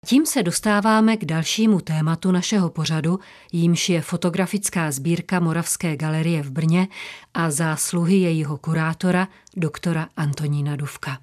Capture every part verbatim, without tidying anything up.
Tím se dostáváme k dalšímu tématu našeho pořadu, jímž je fotografická sbírka Moravské galerie v Brně a zásluhy jejího kurátora, doktora Antonína Dufka.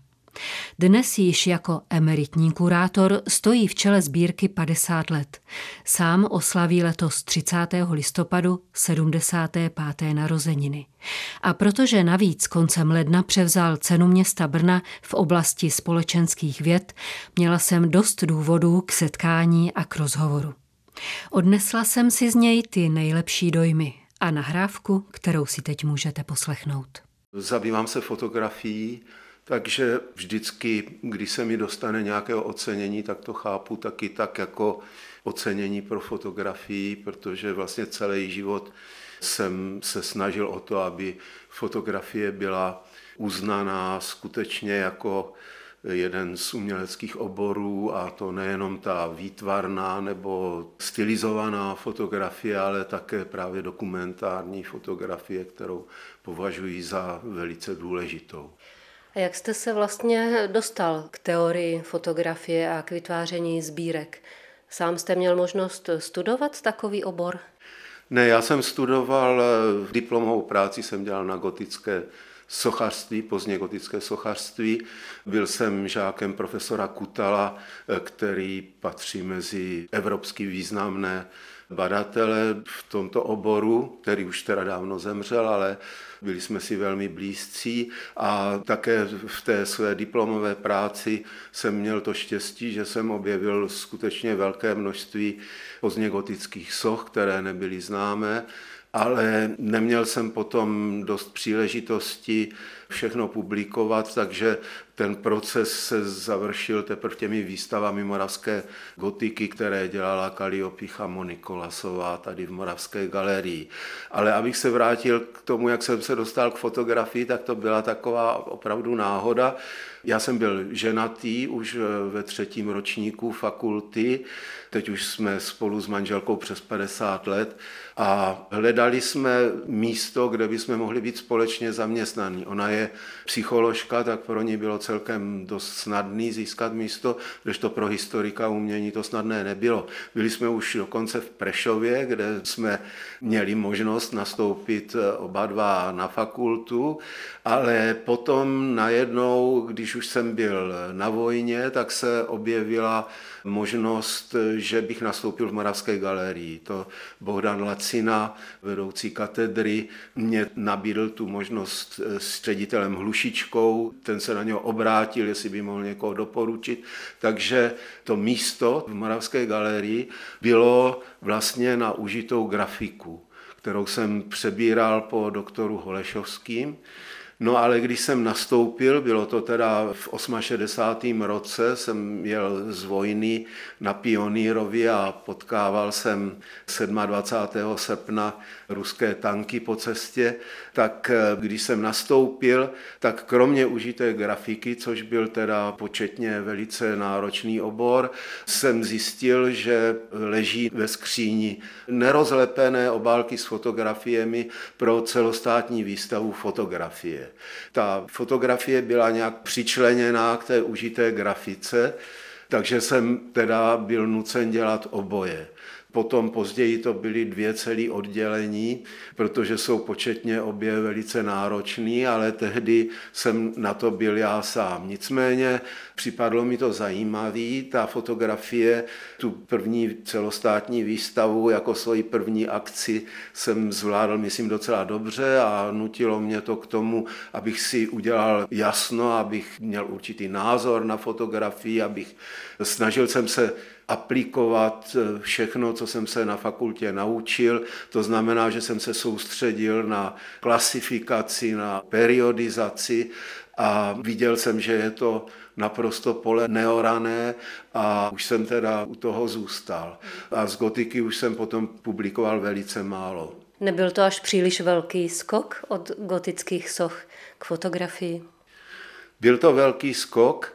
Dnes již jako emeritní kurátor stojí v čele sbírky padesát let. Sám oslaví letos třicátého listopadu sedmdesáté páté narozeniny. A protože navíc koncem ledna převzal cenu města Brna v oblasti společenských věd, měla jsem dost důvodů k setkání a k rozhovoru. Odnesla jsem si z něj ty nejlepší dojmy a nahrávku, kterou si teď můžete poslechnout. Zabývám se fotografií, takže vždycky, když se mi dostane nějakého ocenění, tak to chápu taky tak jako ocenění pro fotografii, protože vlastně celý život jsem se snažil o to, aby fotografie byla uznaná skutečně jako jeden z uměleckých oborů, a to nejenom ta výtvarná nebo stylizovaná fotografie, ale také právě dokumentární fotografie, kterou považuji za velice důležitou. A jak jste se vlastně dostal k teorii fotografie a k vytváření sbírek? Sám jste měl možnost studovat takový obor? Ne, já jsem studoval, diplomovou práci jsem dělal na gotické sochařství, pozdně gotické sochařství. Byl jsem žákem profesora Kutala, který patří mezi evropsky významné badatele v tomto oboru, který už teda dávno zemřel, ale byli jsme si velmi blízcí, a také v té své diplomové práci jsem měl to štěstí, že jsem objevil skutečně velké množství pozdně gotických soch, které nebyly známé, ale neměl jsem potom dost příležitosti všechno publikovat, takže ten proces se završil teprve těmi výstavami moravské gotiky, které dělala Kalliopicha Monikolasová tady v Moravské galerii. Ale abych se vrátil k tomu, jak jsem se dostal k fotografii, tak to byla taková opravdu náhoda. Já jsem byl ženatý už ve třetím ročníku fakulty, teď už jsme spolu s manželkou přes padesát let a hledali jsme místo, kde bychom mohli být společně zaměstnaní. Ona je psycholožka, tak pro ní bylo celkem dost snadný získat místo, kdežto pro historika umění to snadné nebylo. Byli jsme už dokonce v Prešově, kde jsme měli možnost nastoupit oba dva na fakultu, ale potom najednou, když už jsem byl na vojně, tak se objevila možnost, že bych nastoupil v Moravské galerii. To Bohdan Lacina, vedoucí katedry, mě nabídl tu možnost s ředitelem Hlušičkou, ten se na něho obrátil, jestli by mohl někoho doporučit. Takže to místo v Moravské galerii bylo vlastně na užitou grafiku, kterou jsem přebíral po doktoru Holešovským. No ale když jsem nastoupil, bylo to teda v šedesátém osmém roce, jsem jel z vojny na Pionýrově a potkával jsem dvacátého sedmého srpna ruské tanky po cestě, tak když jsem nastoupil, tak kromě užité grafiky, což byl teda početně velice náročný obor, jsem zjistil, že leží ve skříni nerozlepené obálky s fotografiemi pro celostátní výstavu fotografie. Ta fotografie byla nějak přičleněná k té užité grafice, takže jsem teda byl nucen dělat oboje. Potom později to byly dvě celé oddělení, protože jsou početně obě velice náročný, ale tehdy jsem na to byl já sám. Nicméně připadlo mi to zajímavé, ta fotografie, tu první celostátní výstavu jako svoji první akci jsem zvládl, myslím, docela dobře a nutilo mě to k tomu, abych si udělal jasno, abych měl určitý názor na fotografii, abych snažil jsem se aplikovat všechno, co jsem se na fakultě naučil. To znamená, že jsem se soustředil na klasifikaci, na periodizaci a viděl jsem, že je to naprosto pole neorané a už jsem teda u toho zůstal. A z gotiky už jsem potom publikoval velice málo. Nebyl to až příliš velký skok od gotických soch k fotografii? Byl to velký skok,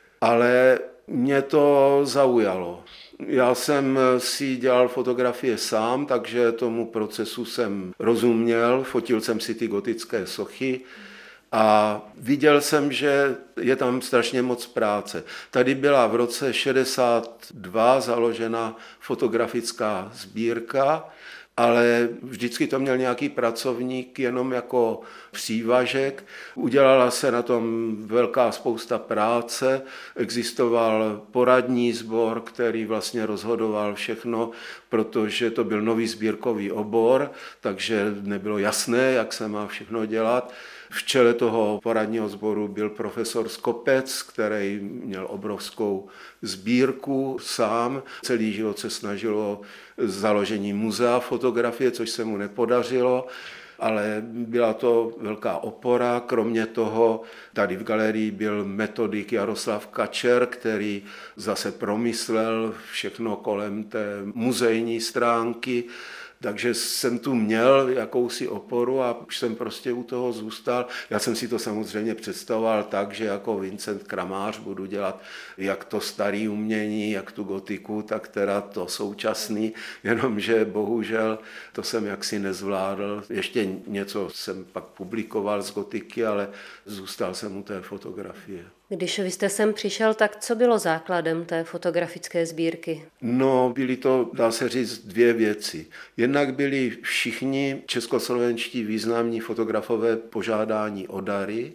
ale mě to zaujalo. Já jsem si dělal fotografie sám, takže tomu procesu jsem rozuměl, fotil jsem si ty gotické sochy A viděl jsem, že je tam strašně moc práce. Tady byla v roce šedesát dva založena fotografická sbírka, ale vždycky to měl nějaký pracovník jenom jako přívažek. Udělala se na tom velká spousta práce, existoval poradní sbor, který vlastně rozhodoval všechno, protože to byl nový sbírkový obor, takže nebylo jasné, jak se má všechno dělat. V čele toho poradního sboru byl profesor Skopec, který měl obrovskou sbírku sám. Celý život se snažil o založení muzea fotografie, což se mu nepodařilo, ale byla to velká opora. Kromě toho tady v galerii byl metodik Jaroslav Kačer, který zase promyslel všechno kolem té muzejní stránky. Takže jsem tu měl jakousi oporu a už jsem prostě u toho zůstal. Já jsem si to samozřejmě představoval tak, že jako Vincent Kramář budu dělat jak to staré umění, jak tu gotiku, tak teda to současný, jenomže bohužel to jsem jaksi nezvládl. Ještě něco jsem pak publikoval z gotiky, ale zůstal jsem u té fotografie. Když vy jste sem přišel, tak co bylo základem té fotografické sbírky? No, byly to, dá se říct, dvě věci. Jednak byli všichni českoslovenští významní fotografové požádání o dary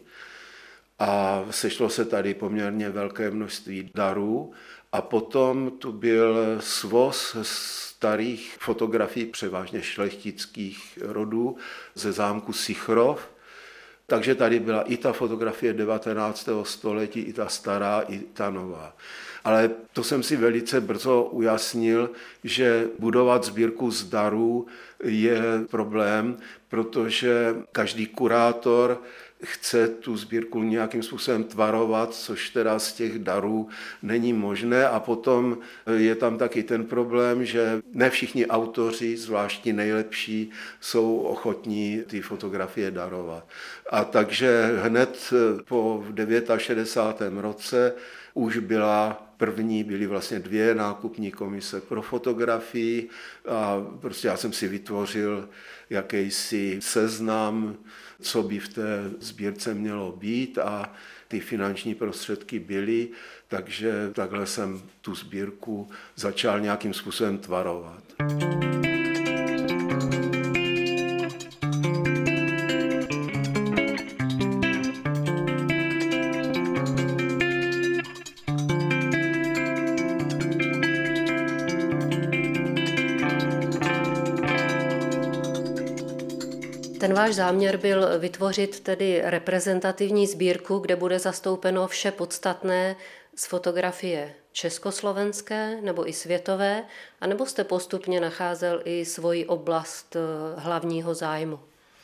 a sešlo se tady poměrně velké množství darů. A potom tu byl svoz starých fotografií, převážně šlechtických rodů, ze zámku Sichrov. Takže tady byla i ta fotografie devatenáctého století, i ta stará, i ta nová. Ale to jsem si velice brzo ujasnil, že budovat sbírku z darů je problém, protože každý kurátor chce tu sbírku nějakým způsobem tvarovat, což teda z těch darů není možné. A potom je tam taky ten problém, že ne všichni autoři, zvláště nejlepší, jsou ochotní ty fotografie darovat. A takže hned po šedesátém devátém roce už byla první, byly vlastně dvě nákupní komise pro fotografii a prostě já jsem si vytvořil jakýsi seznam, co by v té sbírce mělo být a ty finanční prostředky byly, takže takhle jsem tu sbírku začal nějakým způsobem tvarovat. Ten váš záměr byl vytvořit tedy reprezentativní sbírku, kde bude zastoupeno vše podstatné z fotografie československé nebo i světové, anebo jste postupně nacházel i svoji oblast hlavního zájmu?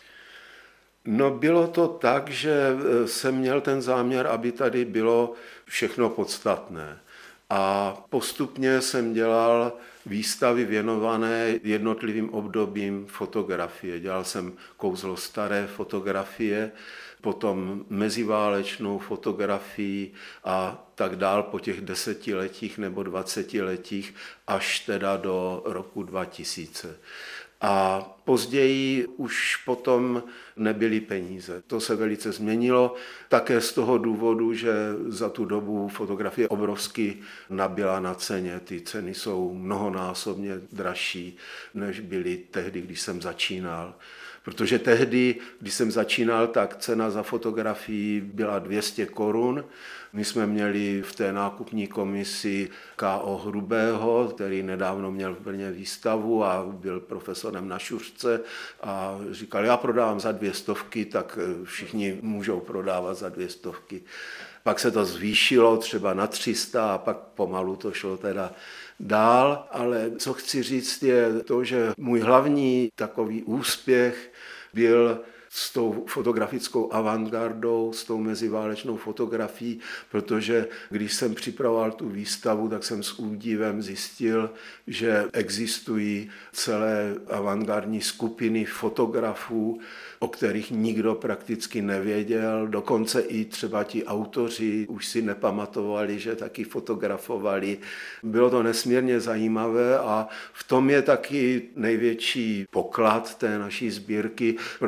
No bylo to tak, že jsem měl ten záměr, aby tady bylo všechno podstatné. A postupně jsem dělal výstavy věnované jednotlivým obdobím fotografie. Dělal jsem kouzlo staré fotografie, potom meziválečnou fotografii a tak dál po těch desetiletích nebo dvacetiletích až teda do roku dva tisíce. A později už potom nebyly peníze. To se velice změnilo, také z toho důvodu, že za tu dobu fotografie obrovsky nabyla na ceně. Ty ceny jsou mnohonásobně dražší, než byly tehdy, když jsem začínal. Protože tehdy, když jsem začínal, tak cena za fotografii byla dvě stě korun. My jsme měli v té nákupní komisi K O Hrubého, který nedávno měl v Brně výstavu a byl profesorem na Šuřce a říkal, já prodávám za dvě stovky, tak všichni můžou prodávat za dvě stovky. Pak se to zvýšilo třeba na tři sta a pak pomalu to šlo teda dál, ale co chci říct je to, že můj hlavní takový úspěch byl s tou fotografickou avantgardou, s tou meziválečnou fotografií, protože když jsem připravoval tu výstavu, tak jsem s údivem zjistil, že existují celé avantgardní skupiny fotografů, o kterých nikdo prakticky nevěděl, dokonce i třeba ti autoři už si nepamatovali, že taky fotografovali. Bylo to nesmírně zajímavé a v tom je taky největší poklad té naší sbírky, protože z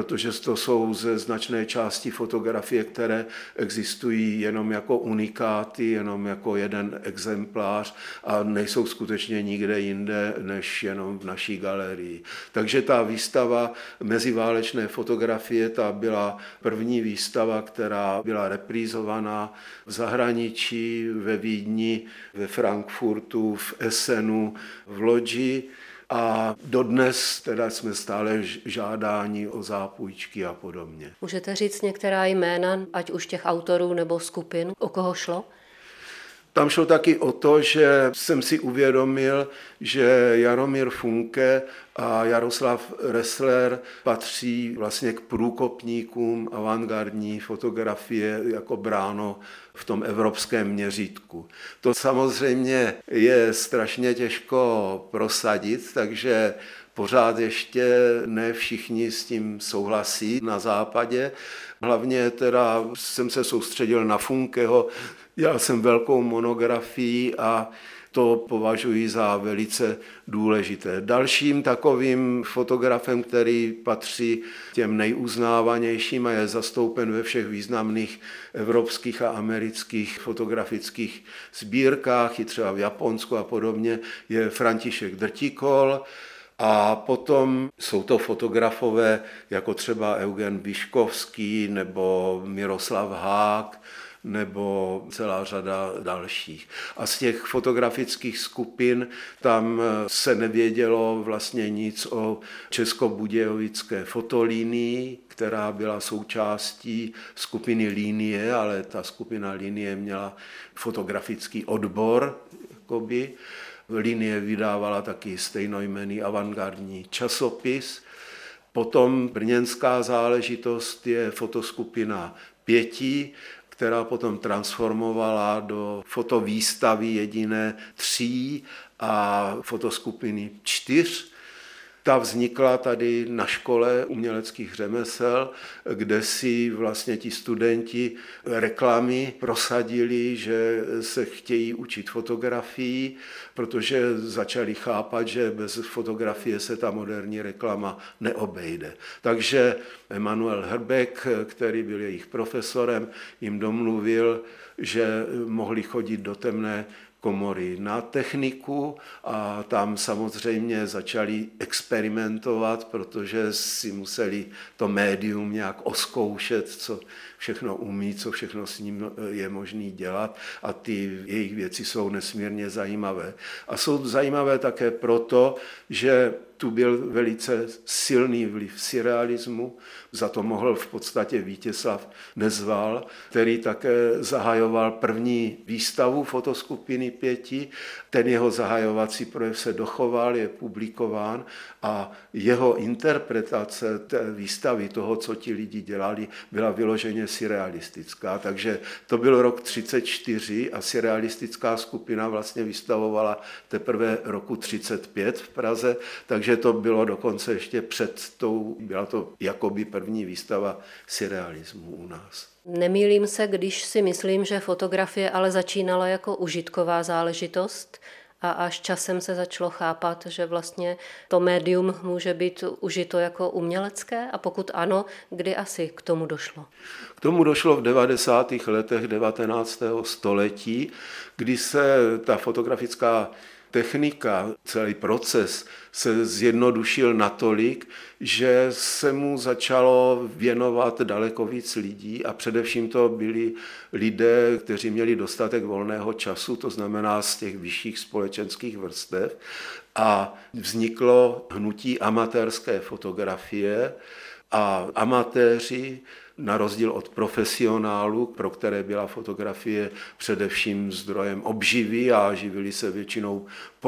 to jsou ze značné části fotografie, které existují jenom jako unikáty, jenom jako jeden exemplář a nejsou skutečně nikde jinde, než jenom v naší galerii. Takže ta výstava meziválečné fotografie, ta byla první výstava, která byla reprízovaná v zahraničí, ve Vídni, ve Frankfurtu, v Essenu, v Lodži. A dodnes teda jsme stále žádáni o zápůjčky a podobně. Můžete říct některá jména, ať už těch autorů nebo skupin, o koho šlo? Tam šlo taky o to, že jsem si uvědomil, že Jaromír Funke a Jaroslav Ressler patří vlastně k průkopníkům avantgardní fotografie jako bráno v tom evropském měřítku. To samozřejmě je strašně těžko prosadit, takže pořád ještě ne všichni s tím souhlasí na západě. Hlavně teda jsem se soustředil na Funkeho, dělal jsem velkou monografii a to považuji za velice důležité. Dalším takovým fotografem, který patří těm nejuznávanějším a je zastoupen ve všech významných evropských a amerických fotografických sbírkách, i třeba v Japonsku a podobně, je František Drtikol. A potom jsou to fotografové jako třeba Eugen Vyškovský nebo Miroslav Hák, nebo celá řada dalších. A z těch fotografických skupin tam se nevědělo vlastně nic o českobudějovické fotolínii, která byla součástí skupiny Linie, ale ta skupina Linie měla fotografický odbor, jakoby. Linie vydávala taky stejnojmenný avantgardní časopis. Potom brněnská záležitost je fotoskupina Pěti, která potom transformovala do fotovýstavy jediné tří a fotoskupiny čtyř. Ta vznikla tady na škole uměleckých řemesel, kde si vlastně ti studenti reklamy prosadili, že se chtějí učit fotografii, protože začali chápat, že bez fotografie se ta moderní reklama neobejde. Takže Emanuel Hrbek, který byl jejich profesorem, jim domluvil, že mohli chodit do temné komory na techniku a tam samozřejmě začali experimentovat, protože si museli to médium nějak oskoušet, co všechno umí, co všechno s ním je možné dělat a ty jejich věci jsou nesmírně zajímavé. A jsou zajímavé také proto, že tu byl velice silný vliv surrealismu, za to mohl v podstatě Vítězslav Nezval, který také zahajoval první výstavu fotoskupiny Pěti. Ten jeho zahajovací projev se dochoval, je publikován a jeho interpretace té výstavy, toho, co ti lidi dělali, byla vyloženě surrealistická. Takže to byl rok třicet čtyři a surrealistická skupina vlastně vystavovala teprve roku třicet pět v Praze, takže to bylo dokonce ještě před tou, byla to jakoby první výstava surrealismu u nás. Nemýlím se, když si myslím, že fotografie ale začínala jako užitková záležitost a až časem se začalo chápat, že vlastně to médium může být užito jako umělecké a pokud ano, kdy asi k tomu došlo? K tomu došlo v devadesátých letech devatenáctého století, kdy se ta fotografická technika, celý proces se zjednodušil natolik, že se mu začalo věnovat daleko víc lidí a především to byli lidé, kteří měli dostatek volného času, to znamená z těch vyšších společenských vrstev a vzniklo hnutí amatérské fotografie a amatéři na rozdíl od profesionálů, pro které byla fotografie především zdrojem obživy a živili se většinou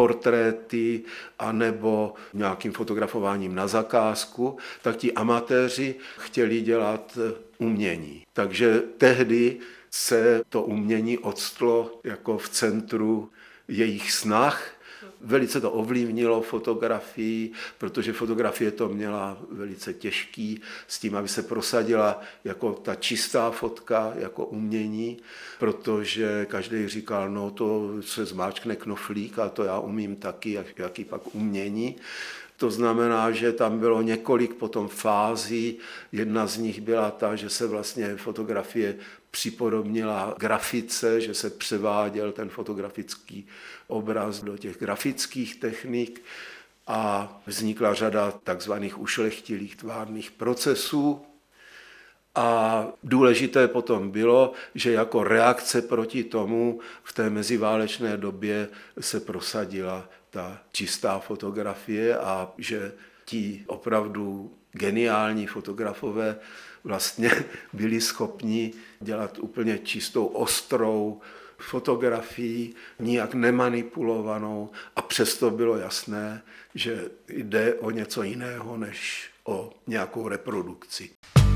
portréty anebo nějakým fotografováním na zakázku, tak ti amatéři chtěli dělat umění. Takže tehdy se to umění odstlo jako v centru jejich snah. Velice to ovlivnilo fotografii, protože fotografie to měla velice těžký s tím, aby se prosadila jako ta čistá fotka, jako umění, protože každý říkal, no to se zmáčkne knoflík a to já umím taky, jaký pak umění. To znamená, že tam bylo několik potom fází. Jedna z nich byla ta, že se vlastně fotografie připodobnila grafice, že se převáděl ten fotografický obraz do těch grafických technik a vznikla řada takzvaných ušlechtilých tvárných procesů. A důležité potom bylo, že jako reakce proti tomu v té meziválečné době se prosadila ta čistá fotografie a že ti opravdu geniální fotografové vlastně byli schopni dělat úplně čistou, ostrou fotografii, nijak nemanipulovanou a přesto bylo jasné, že jde o něco jiného než o nějakou reprodukci.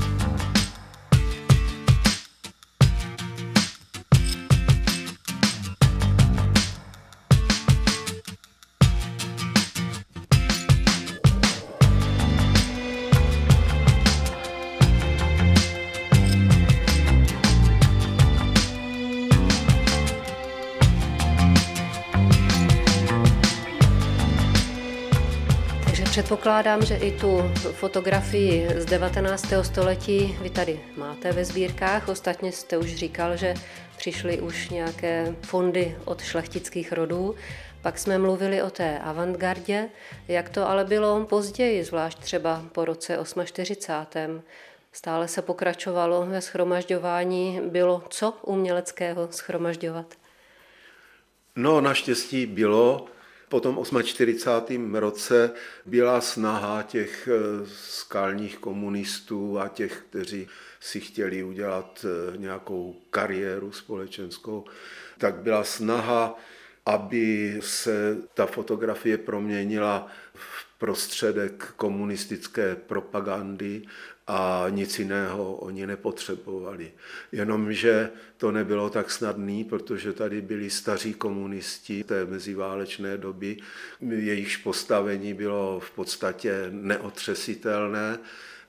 Předpokládám, že i tu fotografii z devatenáctého století vy tady máte ve sbírkách. Ostatně jste už říkal, že přišly už nějaké fondy od šlechtických rodů. Pak jsme mluvili o té avantgardě, jak to ale bylo později, zvlášť třeba po roce čtyřicátém osmém. Stále se pokračovalo ve shromažďování. Bylo co uměleckého shromažďovat? No, naštěstí bylo. Po tom čtyřicátém osmém roce byla snaha těch skalních komunistů a těch, kteří si chtěli udělat nějakou kariéru společenskou, tak byla snaha, aby se ta fotografie proměnila v prostředek komunistické propagandy a nic jiného oni nepotřebovali. Jenomže to nebylo tak snadné, protože tady byli staří komunisti té meziválečné doby, jejichž postavení bylo v podstatě neotřesitelné.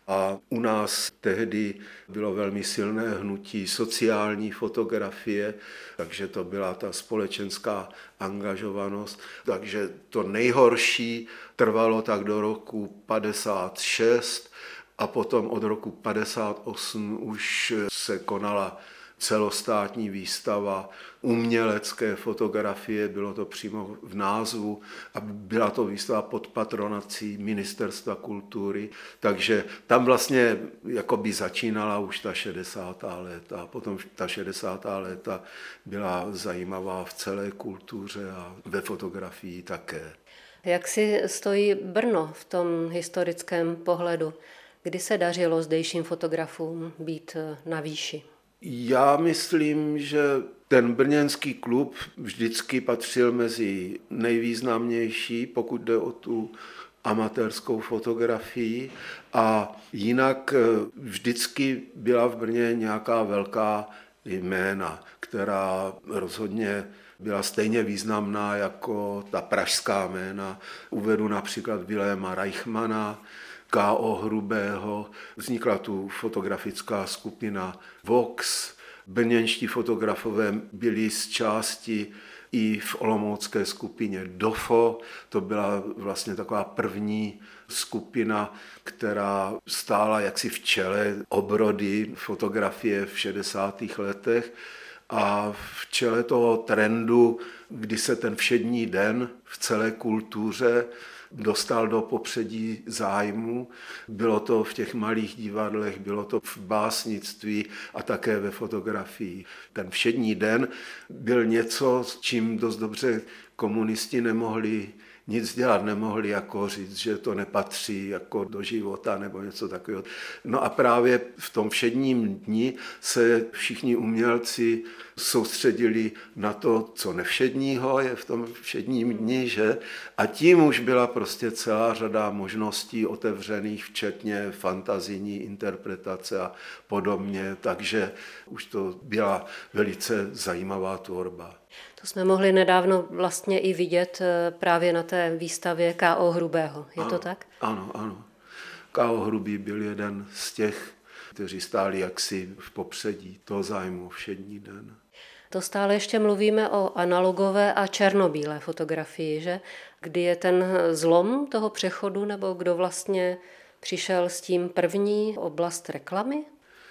A u nás tehdy bylo velmi silné hnutí sociální fotografie, takže to byla ta společenská angažovanost. Takže to nejhorší trvalo tak do roku padesát šest a potom od roku padesát osm už se konala celostátní výstava umělecké fotografie, bylo to přímo v názvu a byla to výstava pod patronací Ministerstva kultury, takže tam vlastně jakoby začínala už ta šedesátá léta. Potom ta šedesátá léta byla zajímavá v celé kultuře a ve fotografii také. Jak si stojí Brno v tom historickém pohledu? Kdy se dařilo zdejším fotografům být na výši? Já myslím, že ten brněnský klub vždycky patřil mezi nejvýznamnější, pokud jde o tu amatérskou fotografii, a jinak vždycky byla v Brně nějaká velká jména, která rozhodně byla stejně významná jako ta pražská jména. Uvedu například Viléma Reichmana, K O Hrubého, vznikla tu fotografická skupina Vox, brněnští fotografové byli z části i v olomoucké skupině Dofo, to byla vlastně taková první skupina, která stála jaksi v čele obrody fotografie v šedesátých letech a v čele toho trendu, kdy se ten všední den v celé kultuře dostal do popředí zájmu. Bylo to v těch malých divadlech, bylo to v básnictví a také ve fotografii. Ten všední den byl něco, s čím dost dobře komunisti nemohli nic dělat, nemohli jako říct, že to nepatří jako do života nebo něco takového. No a právě v tom všedním dni se všichni umělci soustředili na to, co nevšedního je v tom všedním dni, že? A tím už byla prostě celá řada možností otevřených, včetně fantazijní interpretace a podobně, takže už to byla velice zajímavá tvorba. To jsme mohli nedávno vlastně i vidět právě na té výstavě K O Hrubého. Je ano, to tak? Ano, ano. K O Hrubý byl jeden z těch, kteří stáli jaksi v popředí toho zájmu všední den. To stále ještě mluvíme o analogové a černobílé fotografii, že? Kdy je ten zlom toho přechodu, nebo kdo vlastně přišel s tím první, oblast reklamy?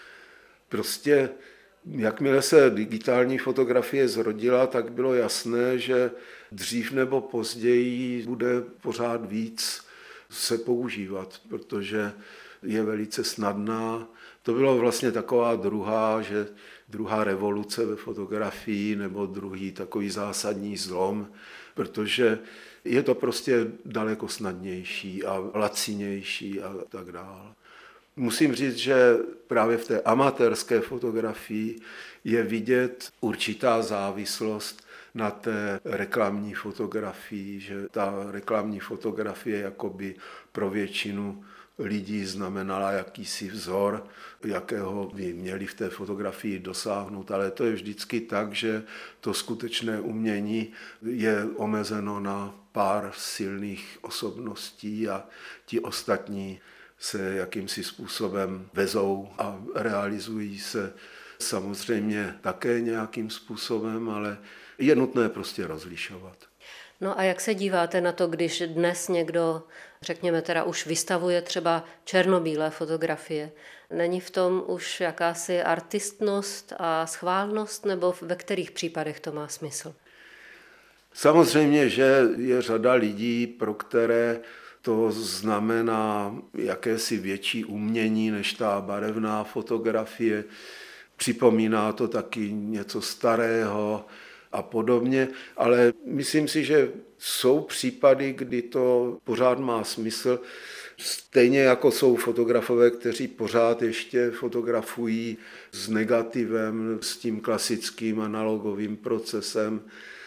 Prostě jakmile se digitální fotografie zrodila, tak bylo jasné, že dřív nebo později bude pořád víc se používat, protože je velice snadná. To bylo vlastně taková druhá, že druhá revoluce ve fotografii nebo druhý takový zásadní zlom, protože je to prostě daleko snadnější a lacinější a tak dále. Musím říct, že právě v té amatérské fotografii je vidět určitá závislost na té reklamní fotografii, že ta reklamní fotografie jakoby pro většinu lidí znamenala jakýsi vzor, jakého by měli v té fotografii dosáhnout, ale to je vždycky tak, že to skutečné umění je omezeno na pár silných osobností a ti ostatní se jakýmsi způsobem vezou a realizují se samozřejmě také nějakým způsobem, ale je nutné prostě rozlišovat. No a jak se díváte na to, když dnes někdo, řekněme teda už vystavuje třeba černobílé fotografie? Není v tom už jakási artistnost a schválnost, nebo ve kterých případech to má smysl? Samozřejmě, že je řada lidí, pro které to znamená jakési větší umění než ta barevná fotografie. Připomíná to taky něco starého a podobně, ale myslím si, že jsou případy, kdy to pořád má smysl, stejně jako jsou fotografové, kteří pořád ještě fotografují s negativem, s tím klasickým analogovým procesem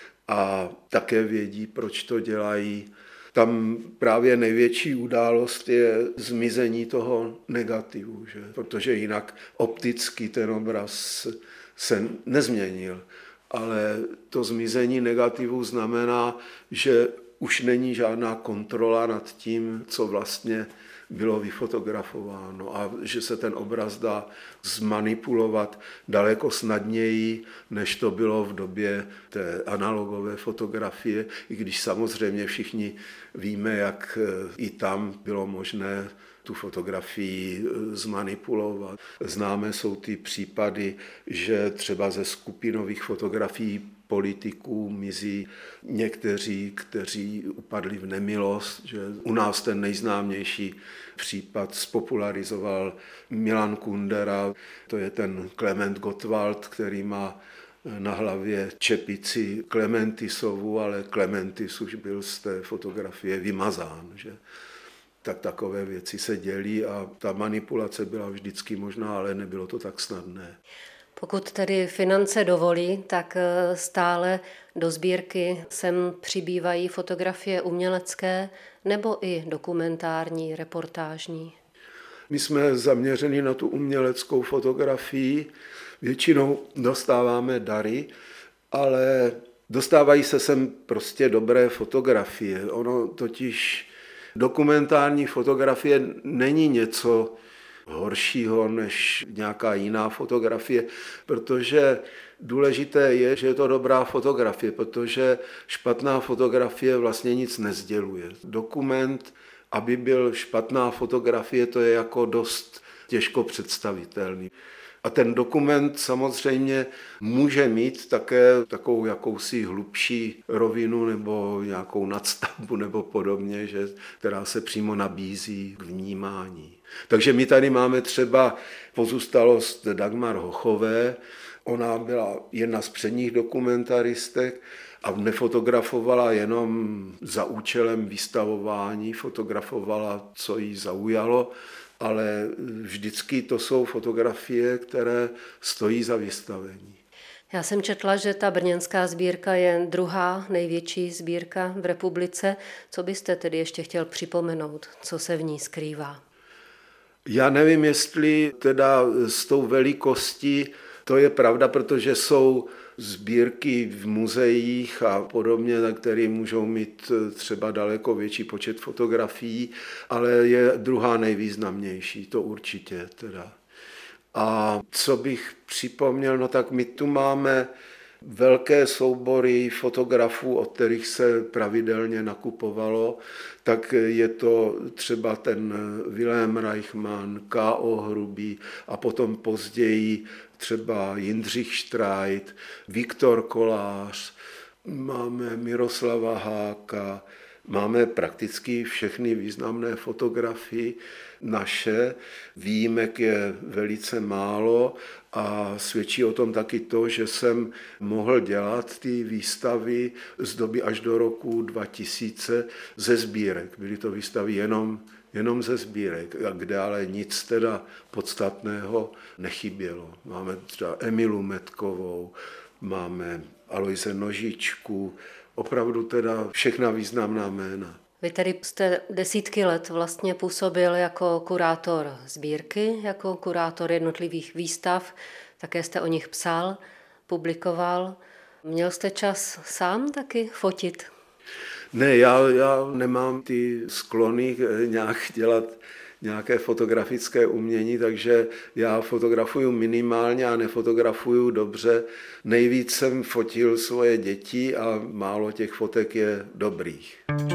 a také vědí, proč to dělají. Tam právě největší událost je zmizení toho negativu, že? Protože jinak opticky ten obraz se nezměnil. Ale to zmizení negativu znamená, že už není žádná kontrola nad tím, co vlastně bylo vyfotografováno a že se ten obraz dá zmanipulovat daleko snadněji, než to bylo v době té analogové fotografie, i když samozřejmě všichni víme, jak i tam bylo možné tu fotografii zmanipulovat. Známé jsou ty případy, že třeba ze skupinových fotografií politiků mizí někteří, kteří upadli v nemilost, že u nás ten nejznámější případ spopularizoval Milan Kundera, to je ten Klement Gottwald, který má na hlavě čepici Klementisovu, ale Klementis už byl z té fotografie vymazán, že? Tak takové věci se dělí a ta manipulace byla vždycky možná, ale nebylo to tak snadné. Pokud tedy finance dovolí, tak stále do sbírky sem přibývají fotografie umělecké nebo i dokumentární, reportážní. My jsme zaměřeni na tu uměleckou fotografii, většinou dostáváme dary, ale dostávají se sem prostě dobré fotografie. Ono totiž dokumentární fotografie není něco horšího než nějaká jiná fotografie, protože důležité je, že je to dobrá fotografie, protože špatná fotografie vlastně nic nesděluje. Dokument, aby byl špatná fotografie, to je jako dost těžko představitelný. A ten dokument samozřejmě může mít také takovou jakousi hlubší rovinu nebo nějakou nadstavbu nebo podobně, že, která se přímo nabízí k vnímání. Takže my tady máme třeba pozůstalost Dagmar Hochové. Ona byla jedna z předních dokumentaristek a nefotografovala jenom za účelem vystavování, fotografovala, co jí zaujalo, ale vždycky to jsou fotografie, které stojí za vystavení. Já jsem četla, že ta brněnská sbírka je druhá největší sbírka v republice. Co byste tedy ještě chtěl připomenout, co se v ní skrývá? Já nevím, jestli teda s tou velikostí to je pravda, protože jsou sbírky v muzeích a podobně, které můžou mít třeba daleko větší počet fotografií, ale je druhá nejvýznamnější, to určitě teda. A co bych připomněl, no tak my tu máme velké soubory fotografů, od kterých se pravidelně nakupovalo, tak je to třeba ten Wilhelm Reichmann, K O Hrubý a potom později třeba Jindřich Štrajt, Viktor Kolář, máme Miroslava Háka, máme prakticky všechny významné fotografii naše, výjimek je velice málo a svědčí o tom taky to, že jsem mohl dělat ty výstavy z doby až do roku dva tisíce ze sbírek. Byly to výstavy jenom, jenom ze sbírek, kde ale nic teda podstatného nechybělo. Máme třeba Emilu Metkovou, máme Aloise Nožičku, opravdu teda všechna významná jména. Vy tedy jste desítky let vlastně působil jako kurátor sbírky, jako kurátor jednotlivých výstav, také jste o nich psal, publikoval. Měl jste čas sám taky fotit? Ne, já, já nemám ty sklony nějak dělat nějaké fotografické umění, takže já fotografuju minimálně a nefotografuju dobře. Nejvíc jsem fotil svoje děti a málo těch fotek je dobrých.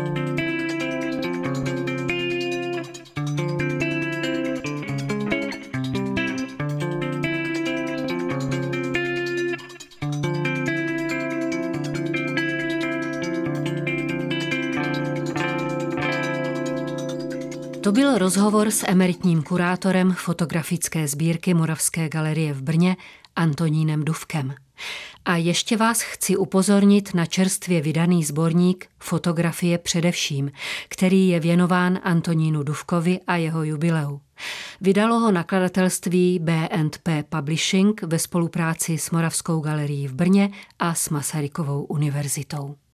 To byl rozhovor s emeritním kurátorem fotografické sbírky Moravské galerie v Brně Antonínem Dufkem. A ještě vás chci upozornit na čerstvě vydaný sborník Fotografie především, který je věnován Antonínu Dufkovi a jeho jubileu. Vydalo ho nakladatelství B and P Publishing ve spolupráci s Moravskou galerií v Brně a s Masarykovou univerzitou.